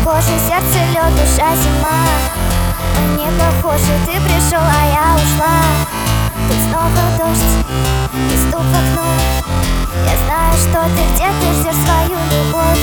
коже, сердце лед, душа зима. Мы не похожи, ты пришел, а я ушла. Тут снова дождь и стук в окно. Я знаю, что ты где-то ждешь свою любовь.